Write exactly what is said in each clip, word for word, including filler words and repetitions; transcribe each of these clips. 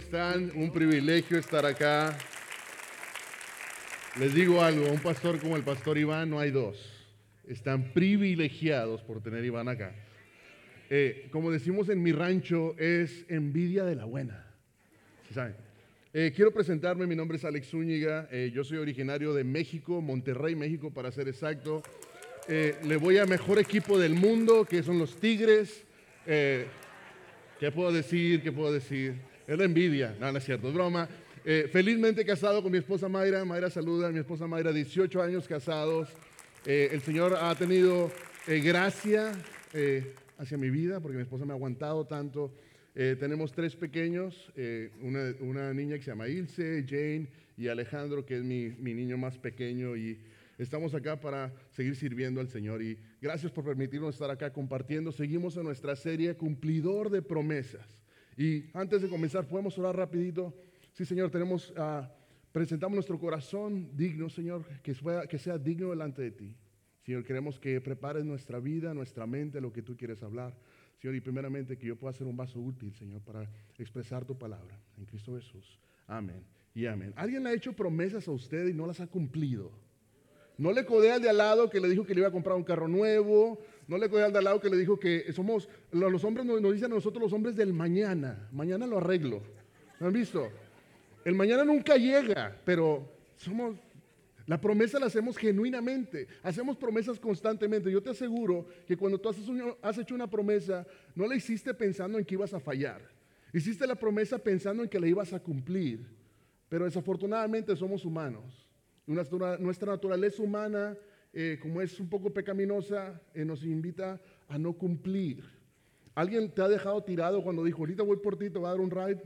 están? Un privilegio estar acá. Les digo algo, un pastor como el pastor Iván no hay dos. Están privilegiados por tener a Iván acá. Eh, como decimos en mi rancho, es envidia de la buena. ¿Sí saben? Eh, quiero presentarme, mi nombre es Alex Zúñiga, eh, yo soy originario de México, Monterrey, México para ser exacto. Eh, le voy al mejor equipo del mundo, que son los Tigres. Eh, ¿Qué puedo decir? ¿Qué puedo decir? Es la envidia, no, no es cierto, es broma. Eh, felizmente casado con mi esposa Mayra. Mayra saluda, mi esposa Mayra, dieciocho años casados. Eh, el Señor ha tenido eh, gracia eh, hacia mi vida, porque mi esposa me ha aguantado tanto. Eh, tenemos tres pequeños, eh, una, una niña que se llama Ilse, Jane y Alejandro, que es mi, mi niño más pequeño, y estamos acá para seguir sirviendo al Señor. Y gracias por permitirnos estar acá compartiendo. Seguimos en nuestra serie Cumplidor de Promesas. Y antes de comenzar, ¿podemos orar rapidito? Sí, Señor, tenemos, uh, presentamos nuestro corazón digno, Señor, que sea, que sea digno delante de ti. Señor, queremos que prepares nuestra vida, nuestra mente, lo que tú quieres hablar. Señor, y primeramente que yo pueda ser un vaso útil, Señor, para expresar tu palabra. En Cristo Jesús. Amén y amén. ¿Alguien le ha hecho promesas a usted y no las ha cumplido? No le codea al de al lado que le dijo que le iba a comprar un carro nuevo. No le codea al de al lado que le dijo que somos, los hombres nos, nos dicen a nosotros los hombres del mañana. Mañana lo arreglo. ¿Lo han visto? El mañana nunca llega, pero somos, la promesa la hacemos genuinamente. Hacemos promesas constantemente. Yo te aseguro que cuando tú haces un, has hecho una promesa, no la hiciste pensando en que ibas a fallar. Hiciste la promesa pensando en que la ibas a cumplir. Pero desafortunadamente somos humanos. Nuestra, nuestra naturaleza humana, eh, como es un poco pecaminosa, eh, nos invita a no cumplir. ¿Alguien te ha dejado tirado cuando dijo, ahorita voy por ti, te voy a dar un ride?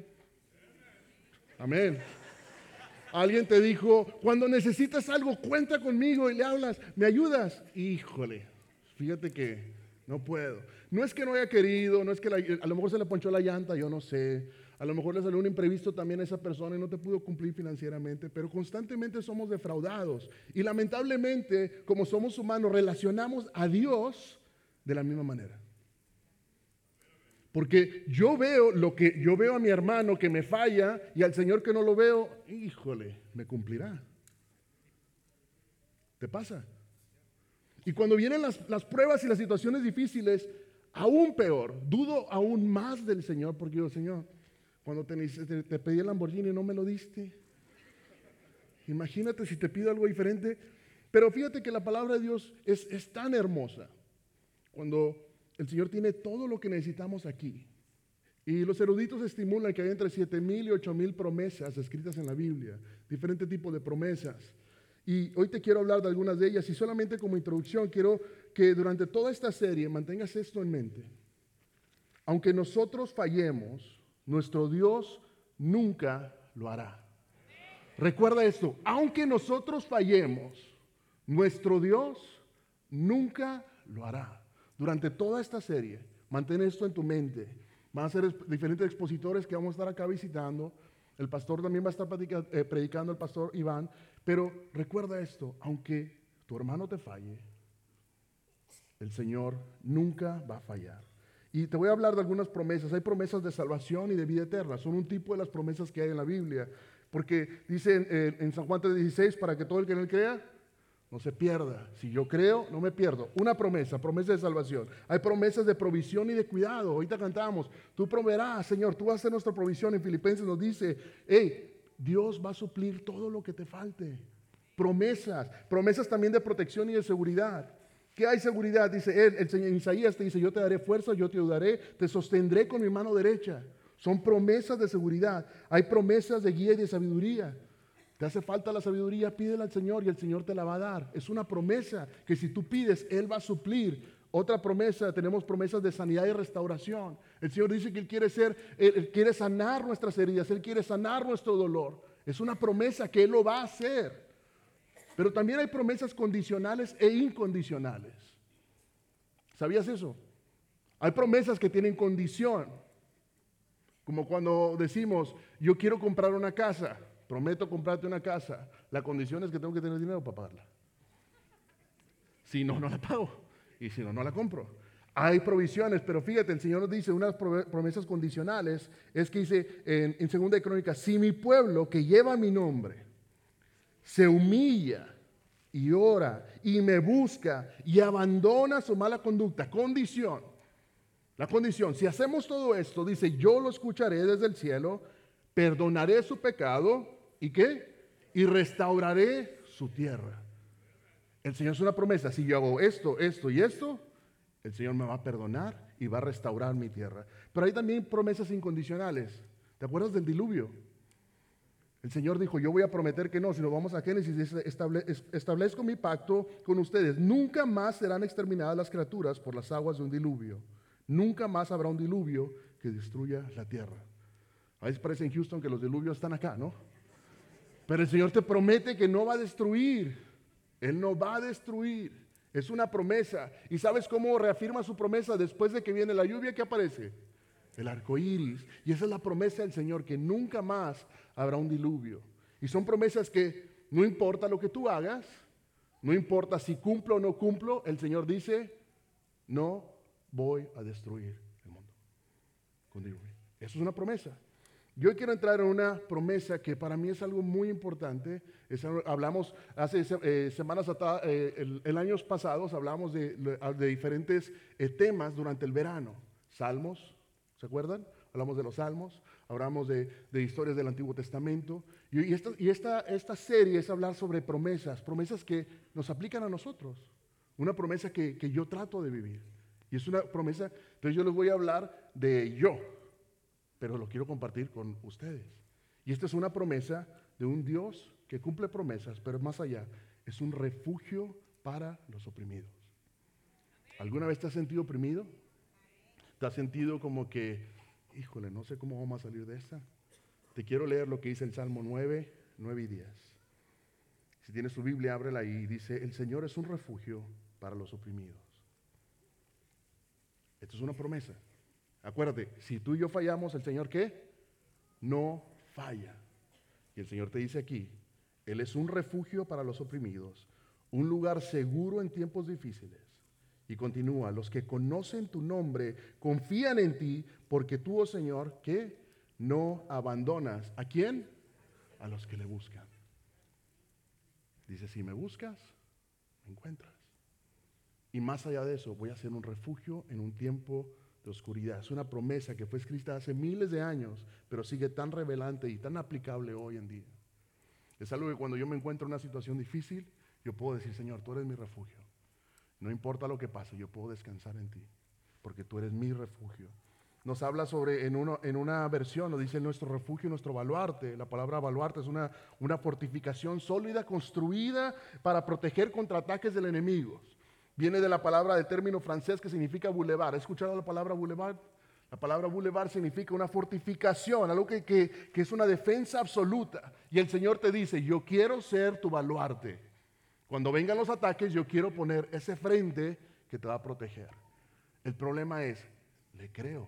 Amén. Alguien te dijo, cuando necesitas algo, cuenta conmigo y le hablas, ¿me ayudas? Híjole, fíjate que no puedo. No es que no haya querido, no es que la, a lo mejor se le ponchó la llanta, yo no sé. A lo mejor le salió un imprevisto también a esa persona y no te pudo cumplir financieramente, pero constantemente somos defraudados. Y lamentablemente, como somos humanos, relacionamos a Dios de la misma manera. Porque yo veo lo que yo veo a mi hermano que me falla y al Señor que no lo veo, híjole, me cumplirá. ¿Te pasa? Y cuando vienen las, las pruebas y las situaciones difíciles, aún peor, dudo aún más del Señor, porque digo, Señor, cuando te, te, te pedí el Lamborghini y no me lo diste. Imagínate si te pido algo diferente. Pero fíjate que la palabra de Dios es, es tan hermosa. Cuando el Señor tiene todo lo que necesitamos aquí. Y los eruditos estimulan que hay entre siete mil y ocho mil promesas escritas en la Biblia. Diferentes tipos de promesas. Y hoy te quiero hablar de algunas de ellas. Y solamente como introducción quiero que durante toda esta serie mantengas esto en mente. Aunque nosotros fallemos, nuestro Dios nunca lo hará. Recuerda esto, aunque nosotros fallemos, nuestro Dios nunca lo hará. Durante toda esta serie, mantén esto en tu mente. Van a ser diferentes expositores que vamos a estar acá visitando. El pastor también va a estar eh, predicando, el pastor Iván. Pero recuerda esto, aunque tu hermano te falle, el Señor nunca va a fallar. Y te voy a hablar de algunas promesas. Hay promesas de salvación y de vida eterna. Son un tipo de las promesas que hay en la Biblia. Porque dice en, en, en San Juan tres dieciséis, para que todo el que en él crea, no se pierda. Si yo creo, no me pierdo. Una promesa, promesa de salvación. Hay promesas de provisión y de cuidado. Ahorita cantamos, tú proveerás, Señor, tú vas a hacer nuestra provisión. En Filipenses nos dice, hey, Dios va a suplir todo lo que te falte. Promesas, promesas también de protección y de seguridad. ¿Qué hay seguridad? Dice él, el Señor Isaías te dice, yo te daré fuerza, yo te ayudaré, te sostendré con mi mano derecha. Son promesas de seguridad. Hay promesas de guía y de sabiduría. ¿Te hace falta la sabiduría? Pídela al Señor y el Señor te la va a dar. Es una promesa que si tú pides, Él va a suplir. Otra promesa, tenemos promesas de sanidad y restauración. El Señor dice que Él quiere ser, Él, Él quiere sanar nuestras heridas, Él quiere sanar nuestro dolor. Es una promesa que Él lo va a hacer. Pero también hay promesas condicionales e incondicionales. ¿Sabías eso? Hay promesas que tienen condición. Como cuando decimos, yo quiero comprar una casa. Prometo comprarte una casa. La condición es que tengo que tener dinero para pagarla. Si no, no la pago. Y si no, no la compro. Hay provisiones, pero fíjate, el Señor nos dice unas promesas condicionales. Es que dice en, en Segunda de Crónicas, si mi pueblo que lleva mi nombre se humilla y ora y me busca y abandona su mala conducta, condición, la condición, si hacemos todo esto, dice, yo lo escucharé desde el cielo, perdonaré su pecado y ¿qué? Y restauraré su tierra. El Señor es una promesa, si yo hago esto, esto y esto, el Señor me va a perdonar y va a restaurar mi tierra. Pero hay también promesas incondicionales. ¿Te acuerdas del diluvio? El Señor dijo, yo voy a prometer que no, si nos vamos a Génesis, dice, estable, establezco mi pacto con ustedes. Nunca más serán exterminadas las criaturas por las aguas de un diluvio. Nunca más habrá un diluvio que destruya la tierra. A veces parece en Houston que los diluvios están acá, ¿no? Pero el Señor te promete que no va a destruir. Él no va a destruir. Es una promesa. ¿Y sabes cómo reafirma su promesa después de que viene la lluvia? ¿Qué aparece? El arco iris. Y esa es la promesa del Señor, que nunca más habrá un diluvio. Y son promesas que no importa lo que tú hagas, no importa si cumplo o no cumplo, el Señor dice, no voy a destruir el mundo con diluvio. Eso es una promesa. Yo quiero entrar en una promesa que para mí es algo muy importante. Es, hablamos hace eh, semanas atrás, eh, el, el años pasados, hablamos de, de diferentes eh, temas durante el verano. Salmos, ¿se acuerdan? Hablamos de los salmos, hablamos de, de historias del Antiguo Testamento. Y, y, esta, y esta, esta serie es hablar sobre promesas, promesas que nos aplican a nosotros. Una promesa que, que yo trato de vivir. Y es una promesa, entonces yo les voy a hablar de yo, pero lo quiero compartir con ustedes. Y esta es una promesa de un Dios que cumple promesas, pero más allá, es un refugio para los oprimidos. ¿Alguna vez te has sentido oprimido? ¿Te has sentido como que, híjole, no sé cómo vamos a salir de esta? Te quiero leer lo que dice el Salmo nueve, nueve y diez. Si tienes tu Biblia, ábrela ahí. Dice, el Señor es un refugio para los oprimidos. Esto es una promesa. Acuérdate, si tú y yo fallamos, ¿el Señor qué? No falla. Y el Señor te dice aquí, Él es un refugio para los oprimidos, un lugar seguro en tiempos difíciles. Y continúa, los que conocen tu nombre confían en ti, porque tú, oh Señor, ¿qué? No abandonas. ¿A quién? A los que le buscan. Dice, si me buscas, me encuentras. Y más allá de eso, voy a ser un refugio en un tiempo de oscuridad. Es una promesa que fue escrita hace miles de años, pero sigue tan revelante y tan aplicable hoy en día. Es algo que cuando yo me encuentro en una situación difícil, yo puedo decir, Señor, tú eres mi refugio. No importa lo que pase, yo puedo descansar en ti, porque tú eres mi refugio. Nos habla sobre, en, uno, en una versión, nos dice nuestro refugio, nuestro baluarte. La palabra baluarte es una, una fortificación sólida construida para proteger contra ataques del enemigo. Viene de la palabra, del término francés que significa boulevard. ¿Has escuchado la palabra boulevard? La palabra boulevard significa una fortificación, algo que, que, que es una defensa absoluta. Y el Señor te dice, yo quiero ser tu baluarte. Cuando vengan los ataques, yo quiero poner ese frente que te va a proteger. El problema es, ¿le creo?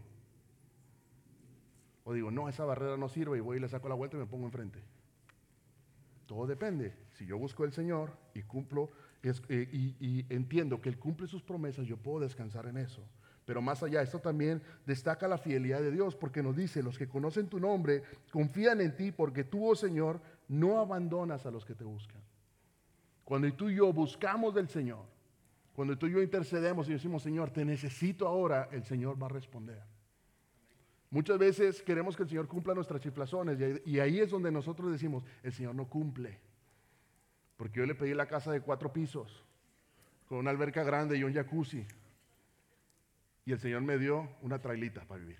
O digo, no, esa barrera no sirve y voy y le saco la vuelta y me pongo enfrente. Todo depende. Si yo busco al Señor y cumplo es, eh, y, y entiendo que Él cumple sus promesas, yo puedo descansar en eso. Pero más allá, esto también destaca la fidelidad de Dios, porque nos dice, los que conocen tu nombre confían en ti, porque tú, oh Señor, no abandonas a los que te buscan. Cuando tú y yo buscamos del Señor, cuando tú y yo intercedemos y decimos, Señor, te necesito ahora, el Señor va a responder. Muchas veces queremos que el Señor cumpla nuestras chiflazones y ahí, y ahí es donde nosotros decimos, el Señor no cumple. Porque yo le pedí la casa de cuatro pisos, con una alberca grande y un jacuzzi. Y el Señor me dio una trailita para vivir.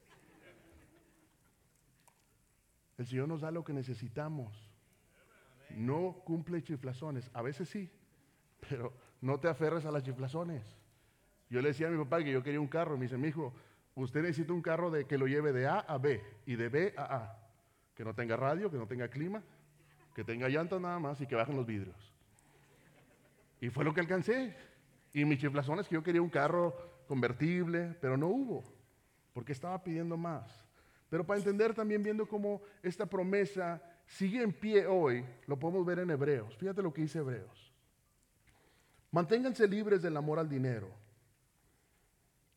El Señor nos da lo que necesitamos. No cumple chiflazones. A veces sí, pero no te aferres a las chiflazones. Yo le decía a mi papá que yo quería un carro. Me dice, mi hijo, usted necesita un carro de, que lo lleve de A a B y de B a A. Que no tenga radio, que no tenga clima, que tenga llantas nada más y que bajen los vidrios. Y fue lo que alcancé. Y mis chiflazones que yo quería un carro convertible, pero no hubo, porque estaba pidiendo más. Pero para entender también, viendo cómo esta promesa sigue en pie hoy, lo podemos ver en Hebreos. Fíjate lo que dice Hebreos. Manténganse libres del amor al dinero.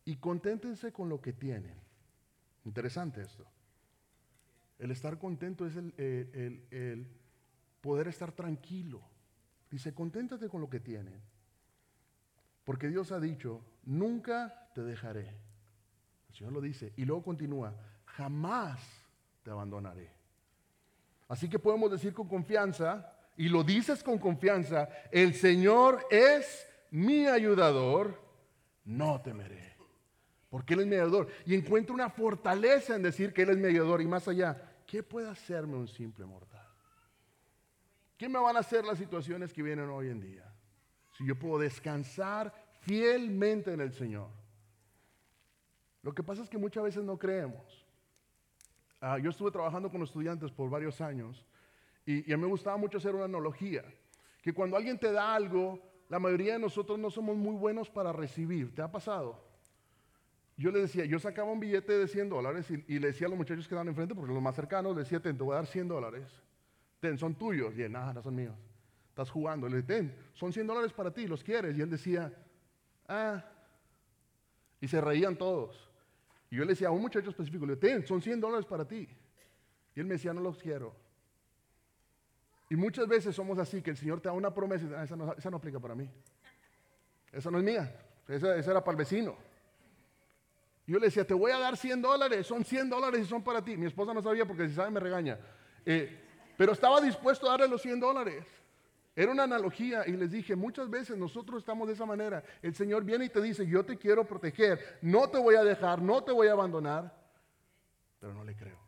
y conténtense con lo que tienen. Interesante esto. El estar contento es el, el, el, el poder estar tranquilo. Dice, conténtate con lo que tienen. Porque Dios ha dicho, nunca te dejaré. El Señor lo dice. Y luego continúa, jamás te abandonaré. Así que podemos decir con confianza, y lo dices con confianza, el Señor es mi ayudador, no temeré. Porque Él es mi ayudador. Y encuentro una fortaleza en decir que Él es mi ayudador. Y más allá, ¿qué puede hacerme un simple mortal? ¿Qué me van a hacer las situaciones que vienen hoy en día? Si yo puedo descansar fielmente en el Señor. Lo que pasa es que muchas veces no creemos. Uh, yo estuve trabajando con estudiantes por varios años y, y a mí me gustaba mucho hacer una analogía. Que cuando alguien te da algo, la mayoría de nosotros no somos muy buenos para recibir. ¿Te ha pasado? Yo le decía, yo sacaba un billete de cien dólares y, y le decía a los muchachos que estaban enfrente, porque los más cercanos, le decía, ten, te voy a dar cien dólares. Ten, son tuyos. Y él, nada, no son míos. Estás jugando. Le dije, ten, son cien dólares para ti, ¿los quieres? Y él decía, ah. Y se reían todos. Y yo le decía a un muchacho específico, le dije, ten, son cien dólares para ti. Y él me decía, no los quiero. Y muchas veces somos así, que el Señor te da una promesa y dice, ah, esa, no, esa no aplica para mí. Esa no es mía. Esa, esa era para el vecino. Y yo le decía, te voy a dar cien dólares, son cien dólares y son para ti. Mi esposa no sabía porque si sabe me regaña. Eh, pero estaba dispuesto a darle los cien dólares. Era una analogía y les dije, muchas veces nosotros estamos de esa manera. El Señor viene y te dice, yo te quiero proteger, no te voy a dejar, no te voy a abandonar, pero no le creo.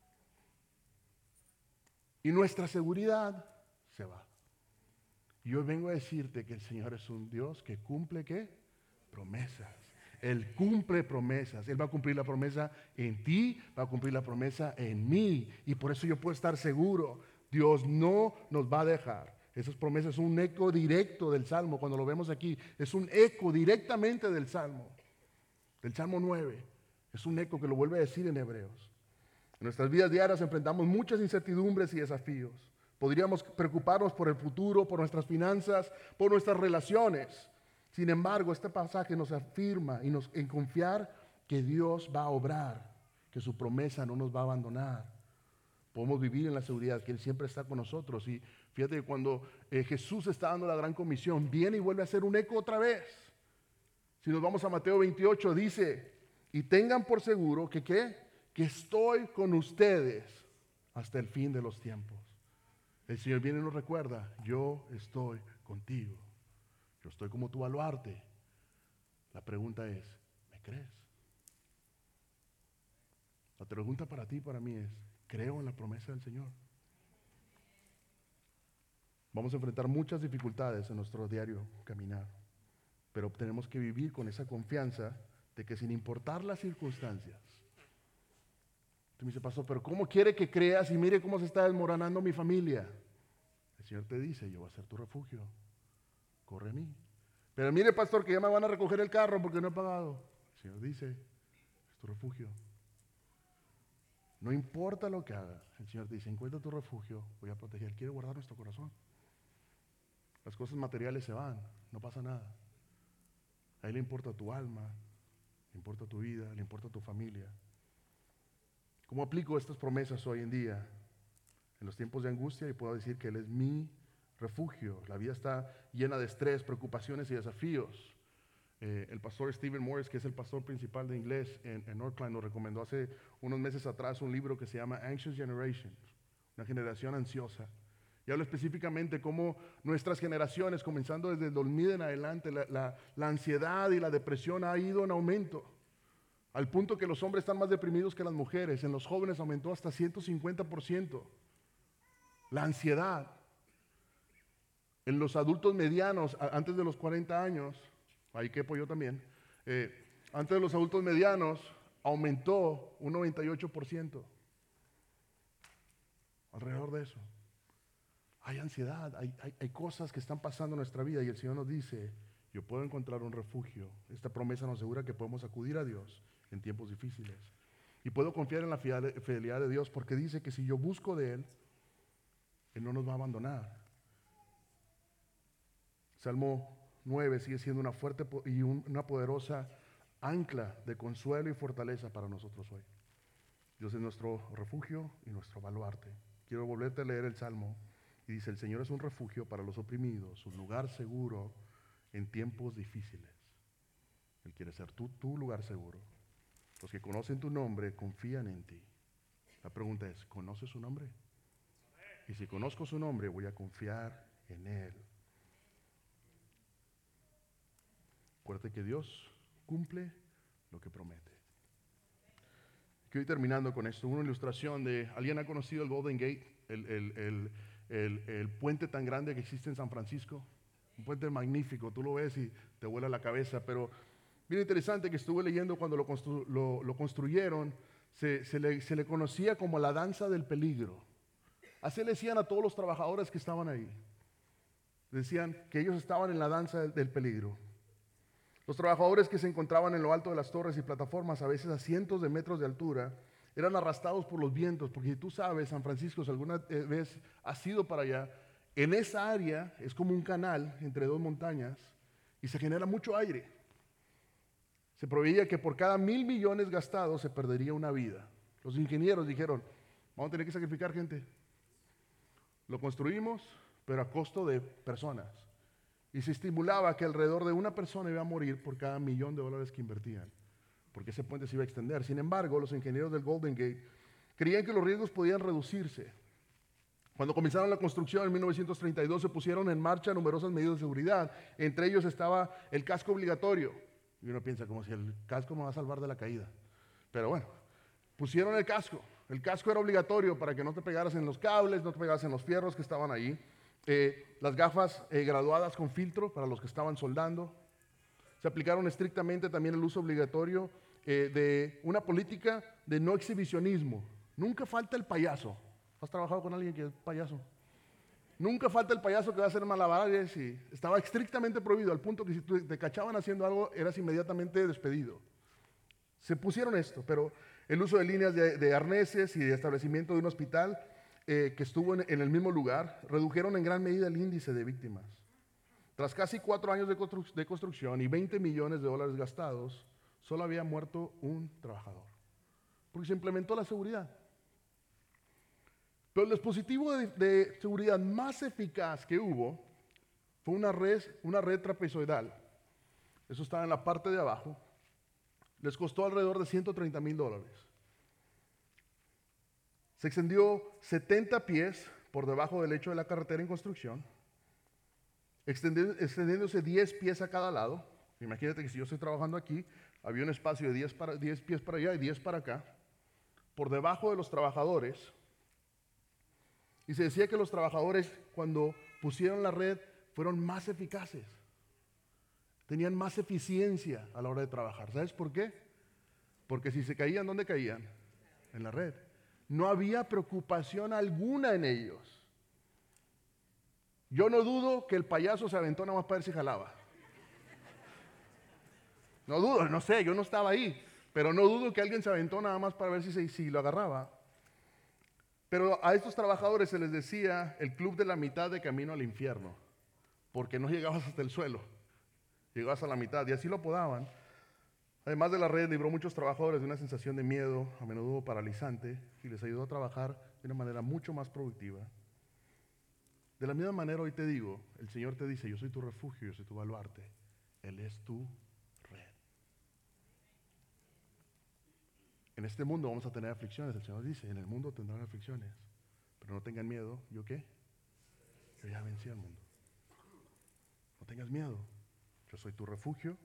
Y nuestra seguridad se va. Y hoy vengo a decirte que el Señor es un Dios que cumple, ¿qué? Promesas. Él cumple promesas. Él va a cumplir la promesa en ti, va a cumplir la promesa en mí. Y por eso yo puedo estar seguro, Dios no nos va a dejar. Esas promesas son un eco directo del Salmo. Cuando lo vemos aquí, es un eco directamente del Salmo. Del Salmo nueve. Es un eco que lo vuelve a decir en Hebreos. En nuestras vidas diarias enfrentamos muchas incertidumbres y desafíos. Podríamos preocuparnos por el futuro, por nuestras finanzas, por nuestras relaciones. Sin embargo, este pasaje nos afirma y nos en confiar que Dios va a obrar, que su promesa no nos va a abandonar. Podemos vivir en la seguridad que Él siempre está con nosotros. Y fíjate que cuando eh, Jesús está dando la gran comisión, viene y vuelve a hacer un eco otra vez. Si nos vamos a Mateo veintiocho, dice, y tengan por seguro que ¿qué? Que estoy con ustedes hasta el fin de los tiempos. El Señor viene y nos recuerda, yo estoy contigo. Yo estoy como tu baluarte. La pregunta es, ¿me crees? La pregunta para ti y para mí es, ¿creo en la promesa del Señor? Vamos a enfrentar muchas dificultades en nuestro diario caminar, pero tenemos que vivir con esa confianza de que sin importar las circunstancias, tú me dices, pastor, pero ¿cómo quiere que creas y mire cómo se está desmoronando mi familia? El Señor te dice, yo voy a ser tu refugio, corre a mí. Pero mire, pastor, que ya me van a recoger el carro porque no he pagado. El Señor dice, es tu refugio. No importa lo que haga, el Señor te dice, encuentra tu refugio, voy a proteger. Él quiere guardar nuestro corazón. Las cosas materiales se van, no pasa nada. A Él le importa tu alma, le importa tu vida, le importa tu familia. ¿Cómo aplico estas promesas hoy en día? En los tiempos de angustia, y puedo decir que Él es mi refugio. La vida está llena de estrés, preocupaciones y desafíos. Eh, el pastor Stephen Morris, que es el pastor principal de inglés en, en Northline, nos recomendó hace unos meses atrás un libro que se llama Anxious Generation, una generación ansiosa. Y habla específicamente cómo nuestras generaciones, comenzando desde el dos mil en adelante, la, la, la ansiedad y la depresión ha ido en aumento, al punto que los hombres están más deprimidos que las mujeres. En los jóvenes aumentó hasta ciento cincuenta por ciento. La ansiedad. En los adultos medianos, antes de los cuarenta años, ahí quepo yo también, eh, antes de los adultos medianos aumentó un noventa y ocho por ciento. Alrededor de eso. Hay ansiedad, hay, hay, hay cosas que están pasando en nuestra vida y el Señor nos dice, yo puedo encontrar un refugio. Esta promesa nos asegura que podemos acudir a Dios en tiempos difíciles. Y puedo confiar en la fidelidad de Dios porque dice que si yo busco de Él, Él no nos va a abandonar. Salmo nueve sigue siendo una fuerte y una poderosa ancla de consuelo y fortaleza para nosotros hoy. Dios es nuestro refugio y nuestro baluarte. Quiero volverte a leer el Salmo y dice: el Señor es un refugio para los oprimidos, un lugar seguro en tiempos difíciles. Él quiere ser tu, tu lugar seguro. Los que conocen tu nombre confían en ti. La pregunta es: ¿conoces su nombre? Y si conozco su nombre, voy a confiar en Él. Acuérdate que Dios cumple lo que promete. Quiero ir terminando con esto. Una ilustración de... ¿Alguien ha conocido el Golden Gate? El, el, el, el, el puente tan grande que existe en San Francisco. Un puente magnífico. Tú lo ves y te vuela la cabeza. Pero bien interesante que estuve leyendo cuando lo, constru, lo, lo construyeron. Se, se, le, se le conocía como la danza del peligro. Así le decían a todos los trabajadores que estaban ahí. Decían que ellos estaban en la danza del, del peligro. Los trabajadores que se encontraban en lo alto de las torres y plataformas, a veces a cientos de metros de altura, eran arrastrados por los vientos, porque si tú sabes, San Francisco, si alguna vez has ido para allá, en esa área es como un canal entre dos montañas y se genera mucho aire. Se preveía que por cada mil millones gastados se perdería una vida. Los ingenieros dijeron: vamos a tener que sacrificar gente. Lo construimos, pero a costo de personas. Y se estimulaba que alrededor de una persona iba a morir por cada millón de dólares que invertían, porque ese puente se iba a extender. Sin embargo, los ingenieros del Golden Gate creían que los riesgos podían reducirse. Cuando comenzaron la construcción en mil novecientos treinta y dos, se pusieron en marcha numerosas medidas de seguridad. Entre ellos estaba el casco obligatorio. Y uno piensa como si el casco me va a salvar de la caída. Pero bueno, pusieron el casco. El casco era obligatorio para que no te pegaras en los cables, no te pegaras en los fierros que estaban ahí. Eh, las gafas eh, graduadas con filtro para los que estaban soldando. Se aplicaron estrictamente también el uso obligatorio eh, de una política de no exhibicionismo. Nunca falta el payaso. ¿Has trabajado con alguien que es payaso? Nunca falta el payaso que va a hacer malabares y estaba estrictamente prohibido, al punto que si te cachaban haciendo algo eras inmediatamente despedido. Se pusieron esto, pero el uso de líneas de, de arneses y de establecimiento de un hospital Eh, que estuvo en, en el mismo lugar, redujeron en gran medida el índice de víctimas. Tras casi cuatro años de, constru de construcción y veinte millones de dólares gastados, solo había muerto un trabajador, porque se implementó la seguridad. Pero el dispositivo de, de seguridad más eficaz que hubo fue una red, una red trapezoidal. Eso estaba en la parte de abajo. Les costó alrededor de ciento treinta mil dólares. Se extendió setenta pies por debajo del lecho de la carretera en construcción, extendiéndose diez pies a cada lado. Imagínate que si yo estoy trabajando aquí, había un espacio de diez, para, diez pies para allá y diez para acá, por debajo de los trabajadores. Y se decía que los trabajadores, cuando pusieron la red, fueron más eficaces. Tenían más eficiencia a la hora de trabajar. ¿Sabes por qué? Porque si se caían, ¿dónde caían? En la red. No había preocupación alguna en ellos. Yo no dudo que el payaso se aventó nada más para ver si jalaba. No dudo, no sé, yo no estaba ahí, pero no dudo que alguien se aventó nada más para ver si, se, si lo agarraba. Pero a estos trabajadores se les decía el club de la mitad de camino al infierno, porque no llegabas hasta el suelo, llegabas a la mitad, y así lo apodaban. Además de la red, libró a muchos trabajadores de una sensación de miedo, a menudo paralizante, y les ayudó a trabajar de una manera mucho más productiva. De la misma manera, hoy te digo, el Señor te dice: yo soy tu refugio, yo soy tu baluarte. Él es tu red. En este mundo vamos a tener aflicciones, el Señor dice: en el mundo tendrán aflicciones, pero no tengan miedo. ¿Yo qué? Yo ya vencí al mundo. No tengas miedo, yo soy tu refugio.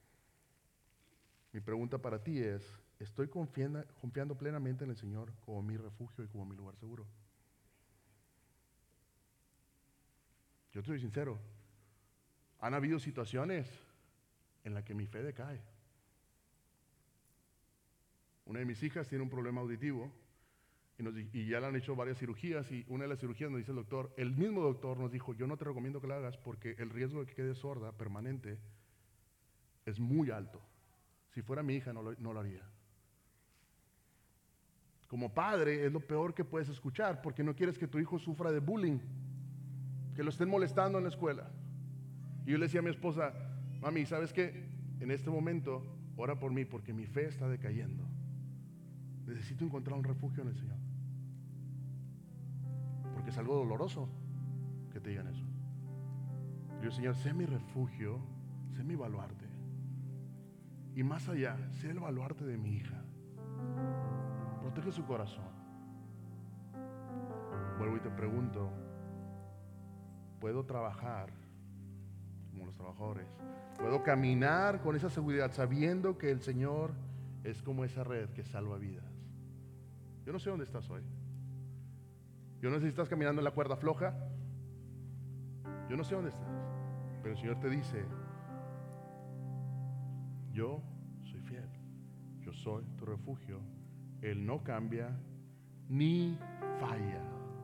Mi pregunta para ti es: ¿estoy confiando, confiando plenamente en el Señor como mi refugio y como mi lugar seguro? Yo te soy sincero, han habido situaciones en las que mi fe decae. Una de mis hijas tiene un problema auditivo y, nos, y ya le han hecho varias cirugías, y una de las cirugías nos dice el doctor, el mismo doctor nos dijo: yo no te recomiendo que la hagas porque el riesgo de que quede sorda permanente es muy alto. Si fuera mi hija no lo, no lo haría. Como padre es lo peor que puedes escuchar, porque no quieres que tu hijo sufra de bullying, que lo estén molestando en la escuela. Y yo le decía a mi esposa: mami, ¿sabes qué? En este momento ora por mí porque mi fe está decayendo. Necesito encontrar un refugio en el Señor. Porque es algo doloroso que te digan eso. Dios, Señor, sé mi refugio, sé mi baluarte. Y más allá, sé el baluarte de mi hija. Protege su corazón. Vuelvo y te pregunto, ¿puedo trabajar como los trabajadores? ¿Puedo caminar con esa seguridad sabiendo que el Señor es como esa red que salva vidas? Yo no sé dónde estás hoy. Yo no sé si estás caminando en la cuerda floja. Yo no sé dónde estás. Pero el Señor te dice, yo soy fiel. Yo soy tu refugio. Él no cambia ni falla.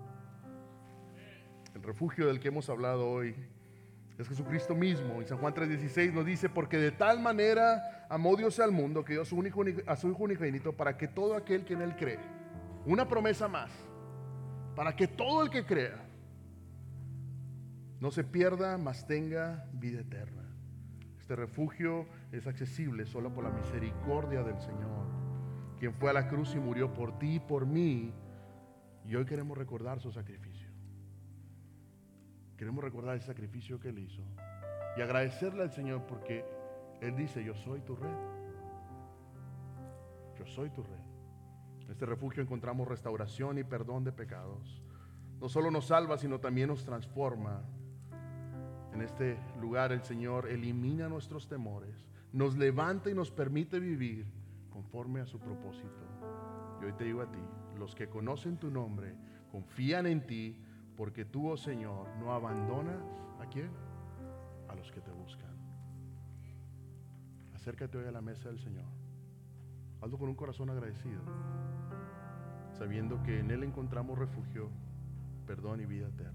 El refugio del que hemos hablado hoy es Jesucristo mismo. Y San Juan tres dieciséis nos dice, porque de tal manera amó Dios al mundo que dio a su único, a su Hijo unigénito para que todo aquel que en Él cree, una promesa más, para que todo el que crea no se pierda, mas tenga vida eterna. Este refugio es accesible solo por la misericordia del Señor, quien fue a la cruz y murió por ti y por mí. Y hoy queremos recordar su sacrificio. Queremos recordar el sacrificio que Él hizo y agradecerle al Señor porque Él dice, yo soy tu red. Yo soy tu red. En este refugio encontramos restauración y perdón de pecados. No solo nos salva, sino también nos transforma. En este lugar el Señor elimina nuestros temores, nos levanta y nos permite vivir conforme a su propósito. Y hoy te digo a ti, los que conocen tu nombre, confían en ti, porque tú, oh Señor, no abandonas ¿a quién? A los que te buscan. Acércate hoy a la mesa del Señor. Hazlo con un corazón agradecido, sabiendo que en Él encontramos refugio, perdón y vida eterna.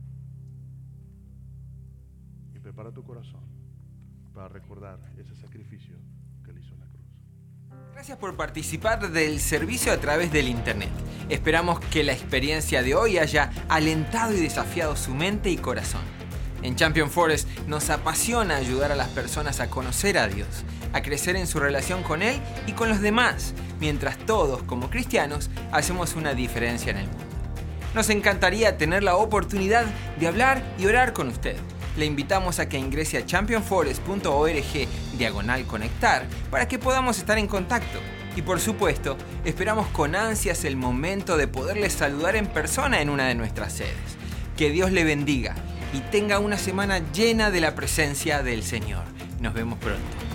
Y prepara tu corazón para recordar ese sacrificio que Él hizo en la cruz. Gracias por participar del servicio a través del internet. Esperamos que la experiencia de hoy haya alentado y desafiado su mente y corazón. En Champion Forest nos apasiona ayudar a las personas a conocer a Dios, a crecer en su relación con Él y con los demás, mientras todos, como cristianos, hacemos una diferencia en el mundo. Nos encantaría tener la oportunidad de hablar y orar con usted. Le invitamos a que ingrese a championforest punto org diagonal conectar para que podamos estar en contacto. Y por supuesto, esperamos con ansias el momento de poderle saludar en persona en una de nuestras sedes. Que Dios le bendiga y tenga una semana llena de la presencia del Señor. Nos vemos pronto.